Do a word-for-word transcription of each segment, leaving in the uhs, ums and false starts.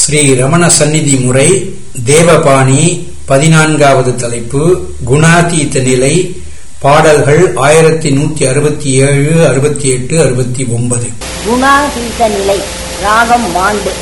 ஸ்ரீ ரமண சந்நிதி முறை தேவபாணி பதினான்காவது தலைப்பு குணாதீத நிலை. பாடல்கள் ஆயிரத்தி நூத்தி அறுபத்தி ஏழு அறுபத்தி எட்டு அறுபத்தி ஒன்பது. குணாதீத நிலை. ராகம் மாண்டு.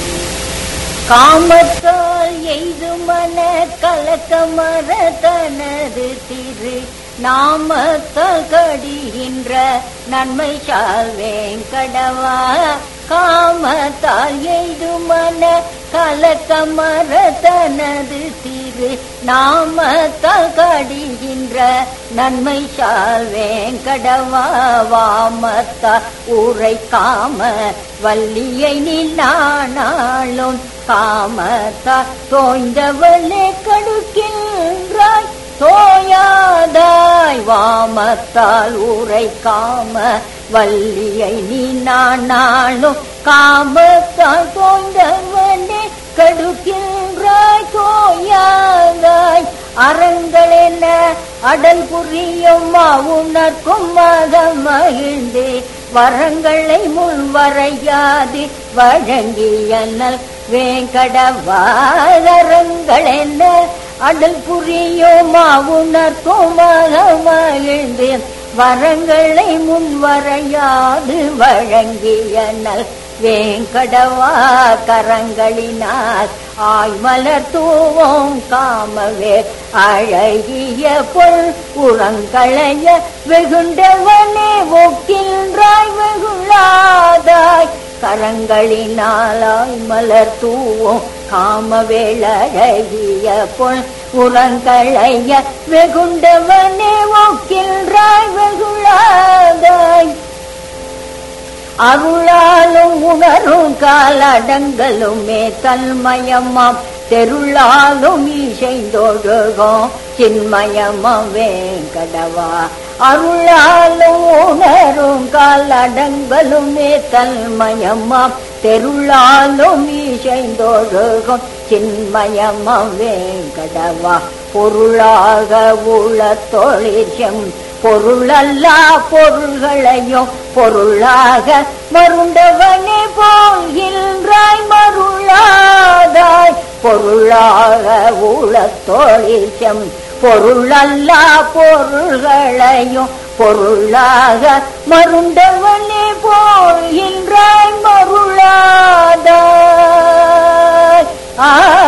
காமத்தால் எய்து மன கலக்கமர தனது திரு நாமத்தால் கடிகின்ற நன்மை சால் வேங்கடவா. காமத்தால் எய்து மன கலக்கமர தனது திரு நாமத்தால் கடிகின்ற நன்மை சால் வேங்கடவா. வாமத்தால் உரை காம வல்லியை நின்னாளும் காமத்தால் தோய்ந்தவளே கடுக்கின்றாய் தோயாதாய். வாமத்தால் உரை காம வல்லியை நீ நாளும் காமத்தால் தோய்ந்தவனே கடுக்கின்றாய் தோயாதாய். அறங்கள் என்ன அடல் புரியும் உணர்க்கும் மதம் மகிழ்ந்து வரங்களை முன்வரையாது வழங்கியனல் வேங்கடவா. அறங்கள் என்ன அடல் புரியும் உணர்க்கும் மதம் மகிழ்ந்து வரங்களை முன்வரையாது வழங்கியனல் வேங்கடவா. கரங்களினால் ஆய்மலர் தூவும் காமவே அழகிய பொல் உரங்களைய வெகுண்டவனே ஒக்கின்றாய் வெகுளாதாய். கரங்களினால் ஆய்மலர் தூவும் காமவேள் அழகிய பொல் உரங்களைய வெகுண்டவனே ஒக்கின்றாய் வெகுளாதாய். அருளாலும் உணரும் காலடங்களுமே தன்மயமாம் தெருளாலும் இசைந்தொழுகும் சின்மயமாம் வேங்கடவா. அருளாலும் உணரும் காலடங்களுமே தன்மயமாம் தெருளாலும் இசைந்தொழுகும் சின்மயமாம் வேங்கடவா. பொருளாக உள தொழிற்சம் பொருளல்லா பொருள்களையும் பொருளாக மருண்டவனே போகின்றாய் மருளாதாய். பொருளாக உள தொழிற்சம் பொருளல்லா பொருள்களையும் பொருளாக மருண்டவனே போகின்றாய் மருளாதாய். ஆ